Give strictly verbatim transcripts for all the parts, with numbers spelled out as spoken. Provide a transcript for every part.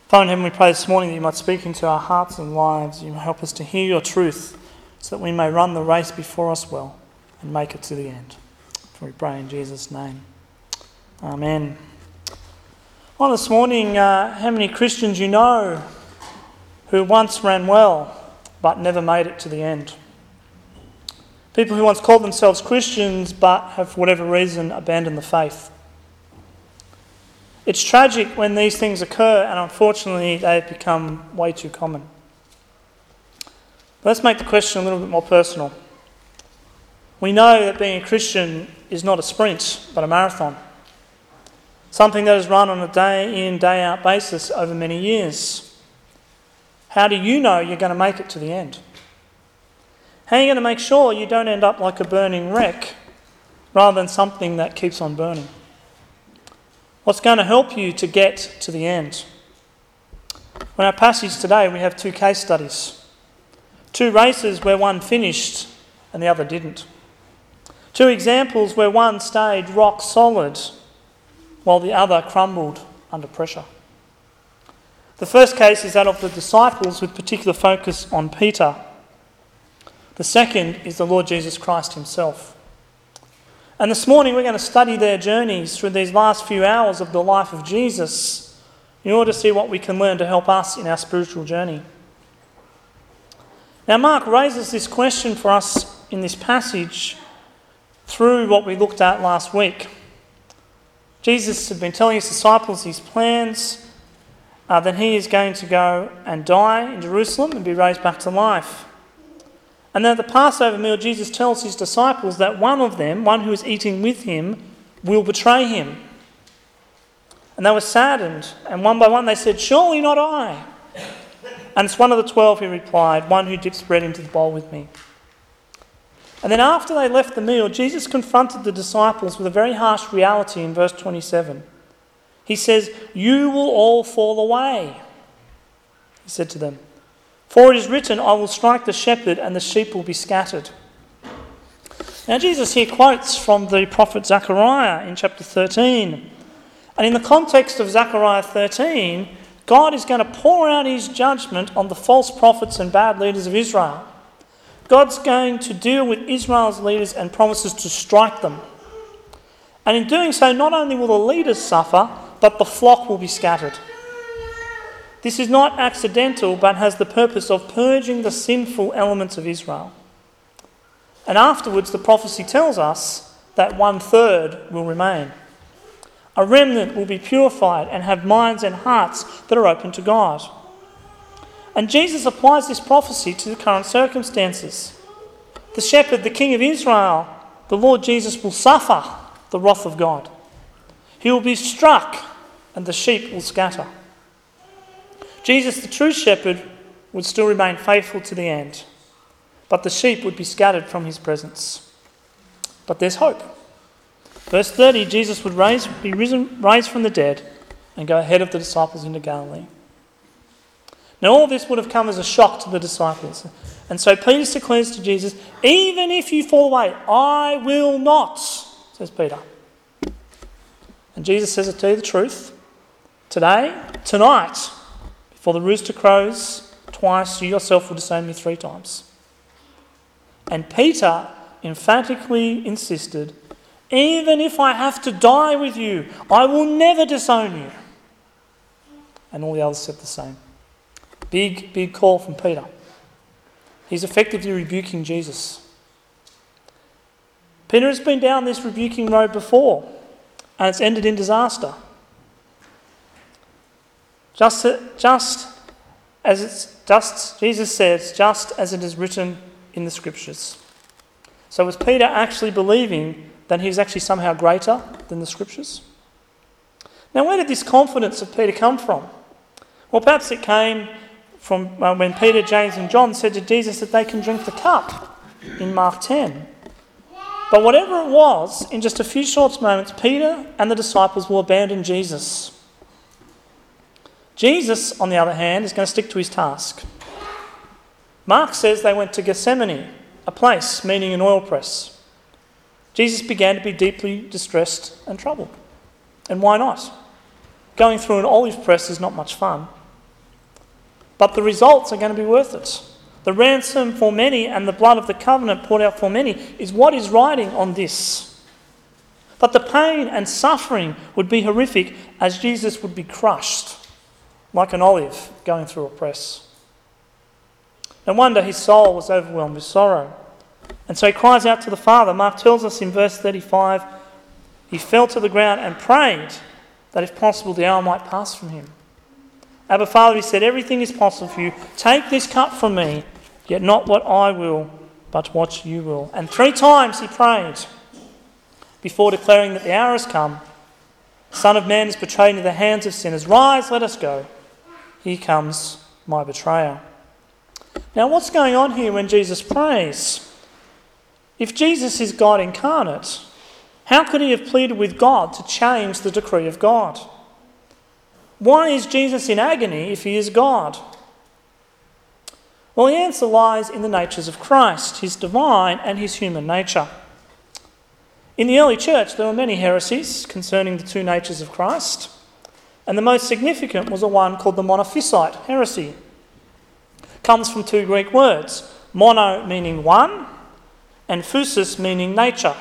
Father in heaven, we pray this morning that you might speak into our hearts and lives. You might help us to hear your truth so that we may run the race before us well and make it to the end. For we pray in Jesus' name. Amen. Well, this morning, uh, how many Christians you know who once ran well but never made it to the end? People who once called themselves Christians but have, for whatever reason, abandoned the faith. It's tragic when these things occur, and unfortunately they've become way too common. But let's make the question a little bit more personal. We know that being a Christian is not a sprint, but a marathon. Something that is run on a day in, day out basis over many years. How do you know you're going to make it to the end? How are you going to make sure you don't end up like a burning wreck rather than something that keeps on burning? What's going to help you to get to the end? In our passage today, we have two case studies. Two races where one finished and the other didn't. Two examples where one stayed rock solid while the other crumbled under pressure. The first case is that of the disciples with particular focus on Peter. The second is the Lord Jesus Christ himself. And this morning we're going to study their journeys through these last few hours of the life of Jesus in order to see what we can learn to help us in our spiritual journey. Now, Mark raises this question for us in this passage through what we looked at last week. Jesus had been telling his disciples his plans, uh, that he is going to go and die in Jerusalem and be raised back to life. And then at the Passover meal, Jesus tells his disciples that one of them, one who is eating with him, will betray him. And they were saddened, and one by one they said, "Surely not I." And it's one of the twelve who replied, "One who dips bread into the bowl with me." And then after they left the meal, Jesus confronted the disciples with a very harsh reality in verse twenty-seven. He says, "You will all fall away," he said to them. "For it is written, I will strike the shepherd and the sheep will be scattered." Now Jesus here quotes from the prophet Zechariah in chapter thirteen. And in the context of Zechariah thirteen, God is going to pour out his judgment on the false prophets and bad leaders of Israel. God's going to deal with Israel's leaders and promises to strike them. And in doing so, not only will the leaders suffer, but the flock will be scattered. This is not accidental, but has the purpose of purging the sinful elements of Israel. And afterwards, the prophecy tells us that one third will remain. A remnant will be purified and have minds and hearts that are open to God. And Jesus applies this prophecy to the current circumstances. The shepherd, the king of Israel, the Lord Jesus, will suffer the wrath of God. He will be struck and the sheep will scatter. Jesus, the true shepherd, would still remain faithful to the end, but the sheep would be scattered from his presence. But there's hope. Verse thirty, Jesus would raise, be risen, raised from the dead and go ahead of the disciples into Galilee. Now all this would have come as a shock to the disciples. And so Peter declares to Jesus, "Even if you fall away, I will not," says Peter. And Jesus says, "I tell you the truth, today, tonight, before the rooster crows twice, you yourself will disown me three times." And Peter emphatically insisted, "Even if I have to die with you, I will never disown you." And all the others said the same. Big, big call from Peter. He's effectively rebuking Jesus. Peter has been down this rebuking road before, and it's ended in disaster. Just, just as it's just Jesus says, just as it is written in the scriptures. So was Peter actually believing that he's actually somehow greater than the scriptures? Now, where did this confidence of Peter come from? Well, perhaps it came from uh, when Peter, James and John said to Jesus that they can drink the cup in Mark ten. But whatever it was, in just a few short moments, Peter and the disciples will abandon Jesus. Jesus, on the other hand, is going to stick to his task. Mark says they went to Gethsemane, a place meaning an oil press. Jesus began to be deeply distressed and troubled. And why not? Going through an olive press is not much fun. but the results are going to be worth it. The ransom for many and the blood of the covenant poured out for many is what is riding on this. But the pain and suffering would be horrific, as Jesus would be crushed like an olive going through a press. No wonder his soul was overwhelmed with sorrow. And so he cries out to the Father. Mark tells us in verse thirty-five, he fell to the ground and prayed that if possible the hour might pass from him. Abba, Father, he said, everything is possible for you. Take this cup from me, yet not what I will, but what you will. And three times he prayed before declaring that the hour has come. The Son of Man is betrayed into the hands of sinners. Rise, let us go. Here comes my betrayer. Now, what's going on here when Jesus prays? If Jesus is God incarnate, how could he have pleaded with God to change the decree of God? Why is Jesus in agony if he is God? Well, the answer lies in the natures of Christ, his divine and his human nature. In the early church, there were many heresies concerning the two natures of Christ, and the most significant was a one called the Monophysite heresy. It comes from two Greek words, mono meaning one, and physis meaning nature.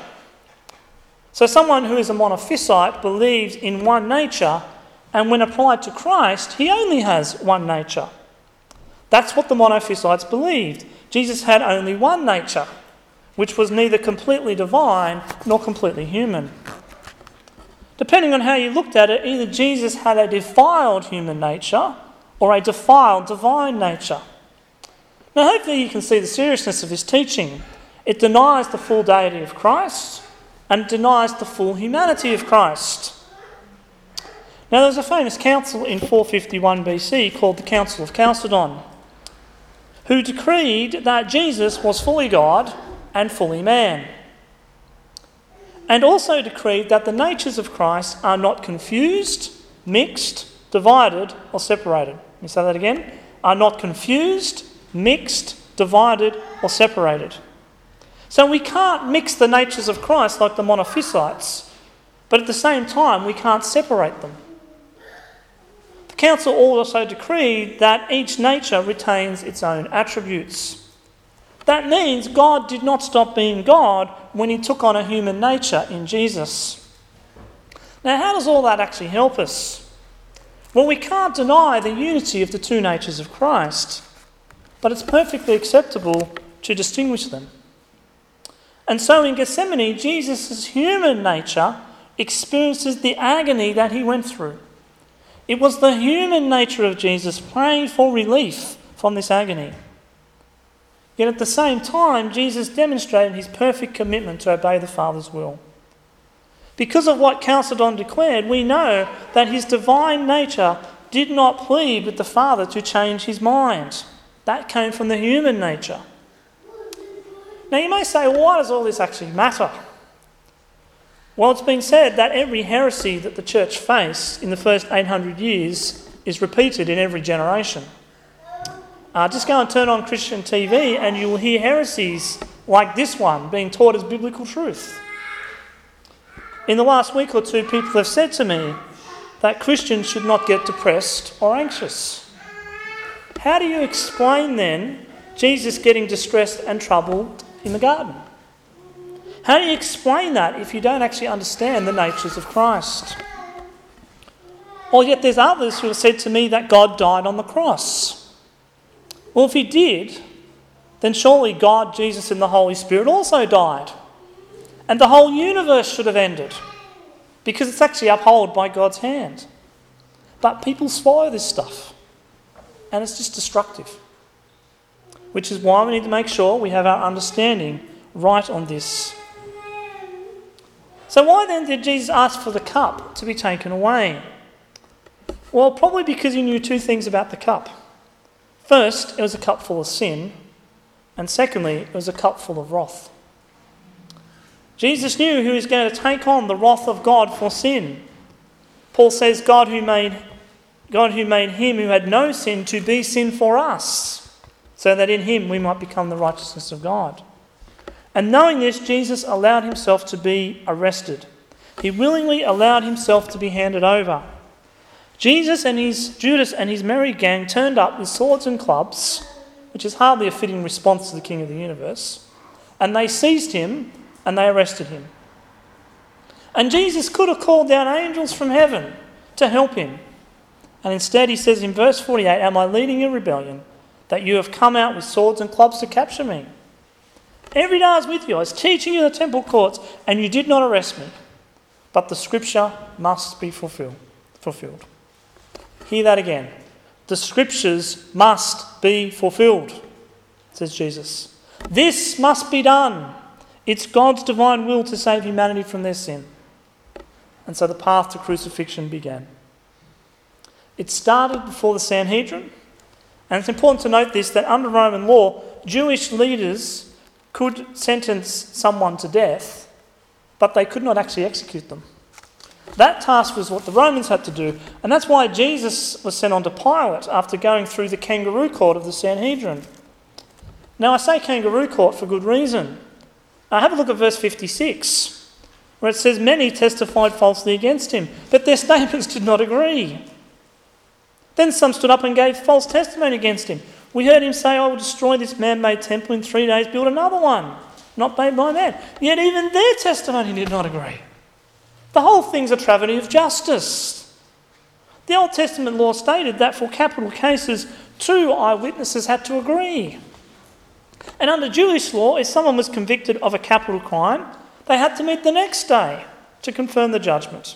So someone who is a Monophysite believes in one nature, and when applied to Christ, he only has one nature. That's what the Monophysites believed. Jesus had only one nature, which was neither completely divine nor completely human. Depending on how you looked at it, either Jesus had a defiled human nature or a defiled divine nature. Now, hopefully you can see the seriousness of this teaching. It denies the full deity of Christ and denies the full humanity of Christ. Now, there was a famous council in four fifty-one B C called the Council of Chalcedon, who decreed that Jesus was fully God and fully man, and also decreed that the natures of Christ are not confused, mixed, divided, or separated. Let me say that again. Are not confused, mixed, divided, or separated. So we can't mix the natures of Christ like the Monophysites, but at the same time we can't separate them. The council also decreed that each nature retains its own attributes. That means God did not stop being God when he took on a human nature in Jesus. Now, how does all that actually help us? Well, we can't deny the unity of the two natures of Christ, but it's perfectly acceptable to distinguish them. And so in Gethsemane, Jesus' human nature experiences the agony that he went through. It was the human nature of Jesus praying for relief from this agony. Yet at the same time, Jesus demonstrated his perfect commitment to obey the Father's will. Because of what Chalcedon declared, we know that his divine nature did not plead with the Father to change his mind. That came from the human nature. Now you may say, well, why does all this actually matter? Well, it's been said that every heresy that the church faced in the first eight hundred years is repeated in every generation. Uh, just go and turn on Christian T V and you will hear heresies like this one being taught as biblical truth. In the last week or two, people have said to me that Christians should not get depressed or anxious. How do you explain then Jesus getting distressed and troubled in the garden? How do you explain that if you don't actually understand the natures of Christ? Or yet there's others who have said to me that God died on the cross. Well, if he did, then surely God, Jesus and the Holy Spirit also died. And the whole universe should have ended, because it's actually upheld by God's hand. But people swallow this stuff, and it's just destructive. Which is why we need to make sure we have our understanding right on this. So why then did Jesus ask for the cup to be taken away? Well, probably because he knew two things about the cup. First, it was a cup full of sin, and secondly, it was a cup full of wrath. Jesus knew he was going to take on the wrath of God for sin. Paul says, God who made, God who made him who had no sin to be sin for us, so that in him we might become the righteousness of God. And knowing this, Jesus allowed himself to be arrested. He willingly allowed himself to be handed over. Jesus and his Judas and his merry gang turned up with swords and clubs, which is hardly a fitting response to the King of the universe, and they seized him and they arrested him. And Jesus could have called down angels from heaven to help him. And instead he says in verse forty-eight, "Am I leading a rebellion that you have come out with swords and clubs to capture me? Every day I was with you, I was teaching you in the temple courts, and you did not arrest me. But the scripture must be fulfilled." fulfilled. Hear that again. The scriptures must be fulfilled, says Jesus. This must be done. It's God's divine will to save humanity from their sin. And so the path to crucifixion began. It started before the Sanhedrin. And it's important to note this, that under Roman law, Jewish leaders could sentence someone to death, but they could not actually execute them. That task was what the Romans had to do, and that's why Jesus was sent on to Pilate after going through the kangaroo court of the Sanhedrin. Now I say kangaroo court for good reason. Uh, have a look at verse fifty-six, where it says, "Many testified falsely against him, but their statements did not agree. Then some stood up and gave false testimony against him. We heard him say, 'I will destroy this man-made temple, in three days build another one, not made by man.' Yet even their testimony did not agree." The whole thing's a travesty of justice. The Old Testament law stated that for capital cases, two eyewitnesses had to agree. And under Jewish law, if someone was convicted of a capital crime, they had to meet the next day to confirm the judgment.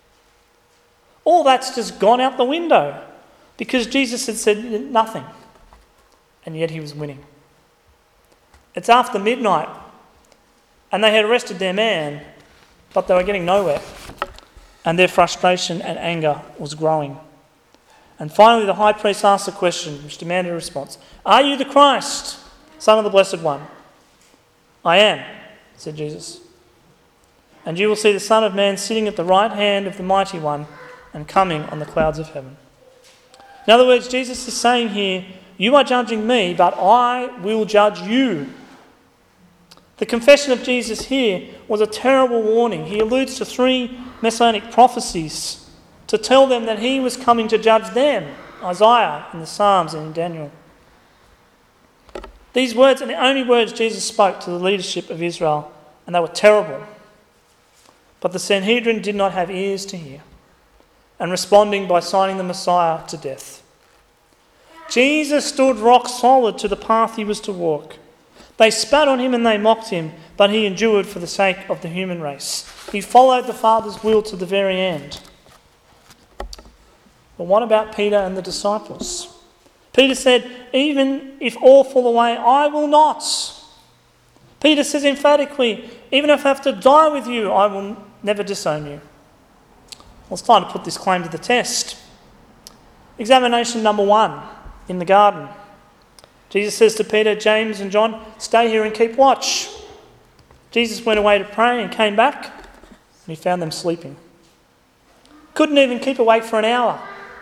All that's just gone out the window because Jesus had said nothing, and yet he was winning. It's after midnight, and they had arrested their man, but they were getting nowhere, and their frustration and anger was growing. And finally the high priest asked a question which demanded a response. "Are you the Christ, Son of the Blessed One?" "I am," said Jesus. "And you will see the Son of Man sitting at the right hand of the Mighty One and coming on the clouds of heaven." In other words, Jesus is saying here, you are judging me, but I will judge you. The confession of Jesus here was a terrible warning. He alludes to three messianic prophecies to tell them that he was coming to judge them, Isaiah in the Psalms and in Daniel. These words are the only words Jesus spoke to the leadership of Israel, and they were terrible. But the Sanhedrin did not have ears to hear, and responding by signing the Messiah to death. Jesus stood rock solid to the path he was to walk. They spat on him and they mocked him, but he endured for the sake of the human race. He followed the Father's will to the very end. But what about Peter and the disciples? Peter said, "Even if all fall away, I will not." Peter says emphatically, "Even if I have to die with you, I will never disown you." Well, it's time to put this claim to the test. Examination number one in the garden. Jesus says to Peter, James and John, "Stay here and keep watch." Jesus went away to pray and came back, and he found them sleeping. Couldn't even keep awake for an hour.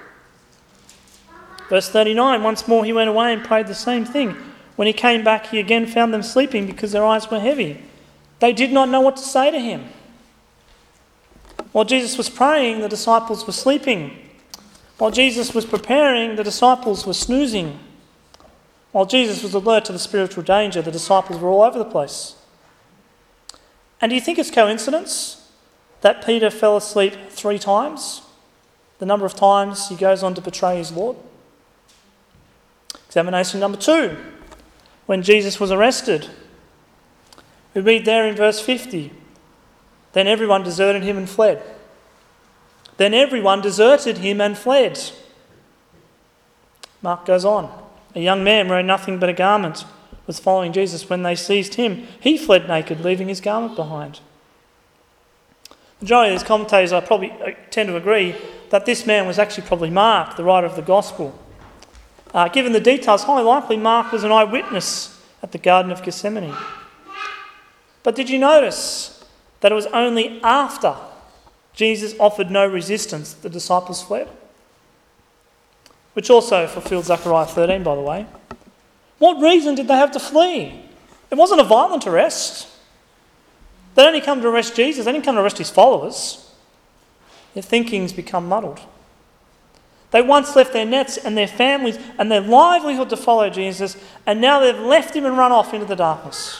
Verse thirty-nine, once more he went away and prayed the same thing. When he came back, he again found them sleeping because their eyes were heavy. They did not know what to say to him. While Jesus was praying, the disciples were sleeping. While Jesus was preparing, the disciples were snoozing. While Jesus was alert to the spiritual danger, the disciples were all over the place. And do you think it's coincidence that Peter fell asleep three times? The number of times he goes on to betray his Lord? Examination number two. When Jesus was arrested, we read there in verse fifty, "Then everyone deserted him and fled." Then everyone deserted him and fled. Mark goes on. A young man wearing nothing but a garment was following Jesus. When they seized him, he fled naked, leaving his garment behind. The majority of these commentators, I probably tend to agree that this man was actually probably Mark, the writer of the Gospel. Uh, given the details, highly likely Mark was an eyewitness at the Garden of Gethsemane. But did you notice that it was only after Jesus offered no resistance that the disciples fled? Which also fulfilled Zechariah thirteen, by the way. What reason did they have to flee? It wasn't a violent arrest. They didn't come to arrest Jesus, they didn't come to arrest his followers. Their thinking's become muddled. They once left their nets and their families and their livelihood to follow Jesus, and now they've left him and run off into the darkness.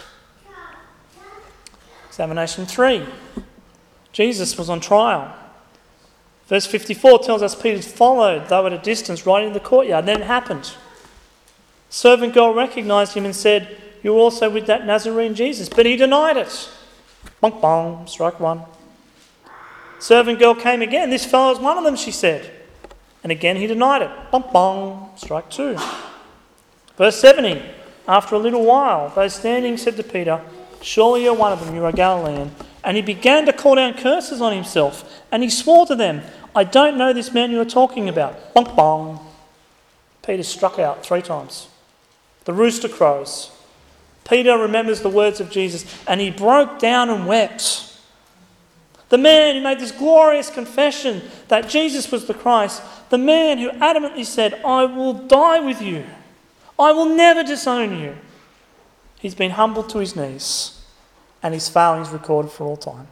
Examination three. Jesus was on trial. Verse fifty-four tells us Peter followed, though at a distance, right into the courtyard. Then it happened. Servant girl recognised him and said, "You're also with that Nazarene Jesus." But he denied it. Bonk, bong, strike one. Servant girl came again. "This fellow is one of them," she said. And again he denied it. Bonk, bong, strike two. Verse seventy. After a little while, those standing said to Peter, "Surely you're one of them, you're a Galilean." And he began to call down curses on himself. And he swore to them, "I don't know this man you are talking about." Bonk, bong. Peter struck out three times. The rooster crows. Peter remembers the words of Jesus, and he broke down and wept. The man who made this glorious confession that Jesus was the Christ, the man who adamantly said, "I will die with you. I will never disown you." He's been humbled to his knees, and his failing is recorded for all time.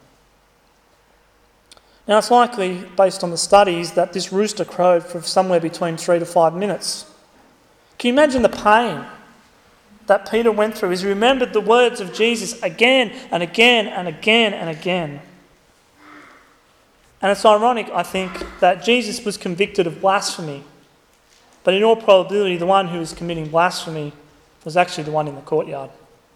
Now, it's likely, based on the studies, that this rooster crowed for somewhere between three to five minutes. Can you imagine the pain that Peter went through as he remembered the words of Jesus again and again and again and again? And it's ironic, I think, that Jesus was convicted of blasphemy, but in all probability, the one who was committing blasphemy was actually the one in the courtyard.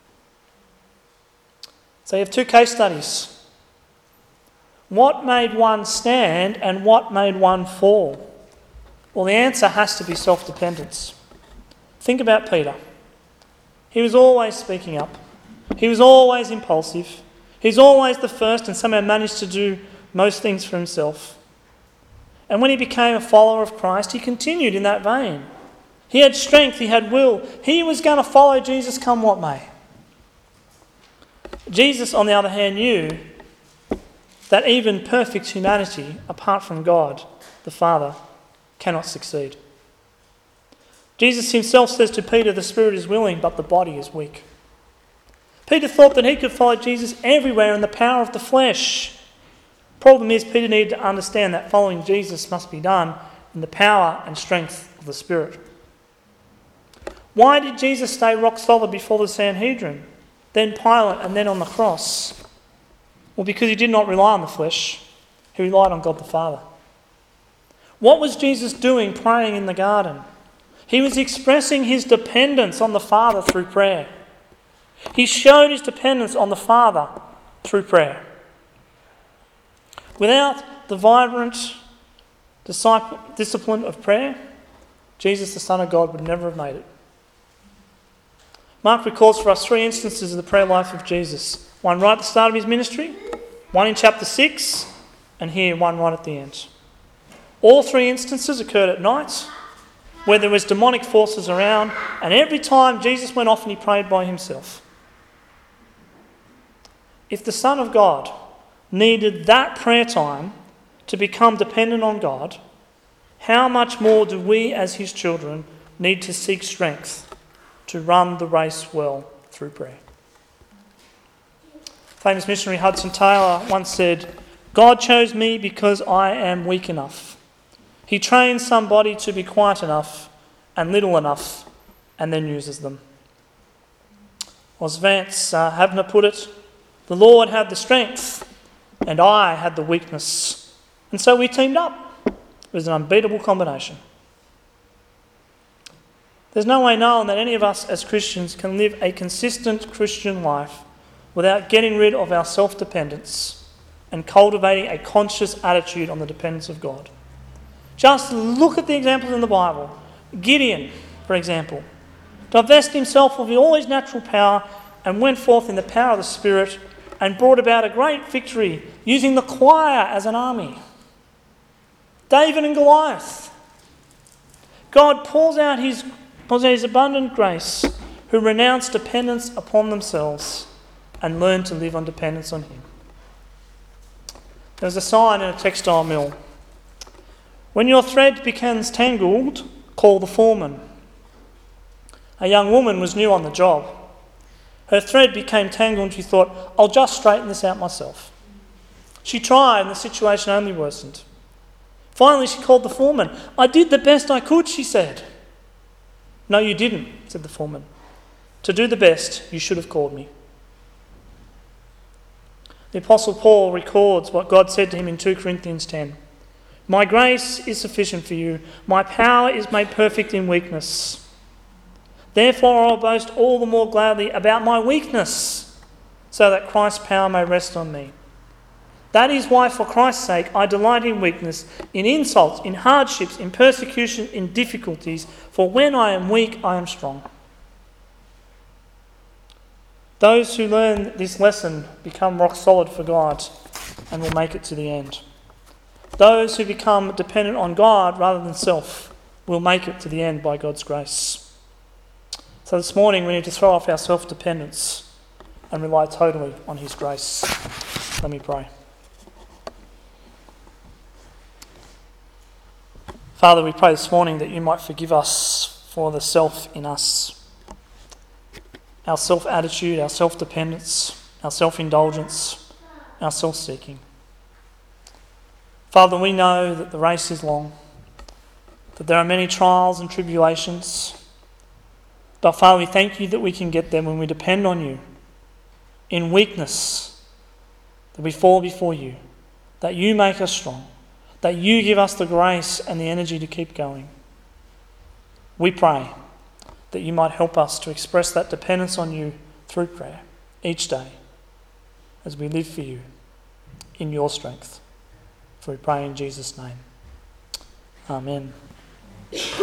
So you have two case studies. What made one stand and what made one fall? Well, the answer has to be self-dependence. Think about Peter. He was always speaking up. He was always impulsive. He was always the first and somehow managed to do most things for himself. And when he became a follower of Christ, he continued in that vein. He had strength, he had will. He was going to follow Jesus come what may. Jesus, on the other hand, knew that even perfect humanity, apart from God, the Father, cannot succeed. Jesus himself says to Peter, "The spirit is willing, but the body is weak." Peter thought that he could follow Jesus everywhere in the power of the flesh. Problem is, Peter needed to understand that following Jesus must be done in the power and strength of the Spirit. Why did Jesus stay rock solid before the Sanhedrin, then Pilate, and then on the cross? Well, because he did not rely on the flesh. He relied on God the Father. What was Jesus doing praying in the garden? He was expressing his dependence on the Father through prayer. He showed his dependence on the Father through prayer. Without the vibrant disciple, discipline of prayer, Jesus, the Son of God, would never have made it. Mark records for us three instances of the prayer life of Jesus. One right at the start of his ministry, one in chapter six, and here one right at the end. All three instances occurred at night, where there was demonic forces around, and every time Jesus went off and he prayed by himself. If the Son of God needed that prayer time to become dependent on God, how much more do we as his children need to seek strength to run the race well through prayer? Famous missionary Hudson Taylor once said, "God chose me because I am weak enough. He trains somebody to be quiet enough and little enough and then uses them." Or as Vance uh, Havner put it, "The Lord had the strength and I had the weakness. And so we teamed up. It was an unbeatable combination." There's no way known that any of us as Christians can live a consistent Christian life without getting rid of our self-dependence and cultivating a conscious attitude on the dependence of God. Just look at the examples in the Bible. Gideon, for example, divested himself of all his natural power and went forth in the power of the Spirit and brought about a great victory using the choir as an army. David and Goliath. God pours out his, pours out his abundant grace, who renounce dependence upon themselves and learn to live on dependence on him. There was a sign in a textile mill. "When your thread becomes tangled, call the foreman." A young woman was new on the job. Her thread became tangled and she thought, "I'll just straighten this out myself." She tried and the situation only worsened. Finally, she called the foreman. "I did the best I could," she said. "No, you didn't," said the foreman. "To do the best, you should have called me." The Apostle Paul records what God said to him in two Corinthians ten. "My grace is sufficient for you. My power is made perfect in weakness. Therefore I'll boast all the more gladly about my weakness, so that Christ's power may rest on me. That is why, for Christ's sake, I delight in weakness, in insults, in hardships, in persecution, in difficulties. For when I am weak, I am strong." Those who learn this lesson become rock solid for God and will make it to the end. Those who become dependent on God rather than self will make it to the end by God's grace. So this morning we need to throw off our self-dependence and rely totally on his grace. Let me pray. Father, we pray this morning that you might forgive us for the self in us. Our self-attitude, our self-dependence, our self-indulgence, our self-seeking. Father, we know that the race is long, that there are many trials and tribulations. But Father, we thank you that we can get there when we depend on you in weakness, that we fall before you, that you make us strong, that you give us the grace and the energy to keep going. We pray that you might help us to express that dependence on you through prayer each day as we live for you in your strength. For we pray in Jesus' name. Amen.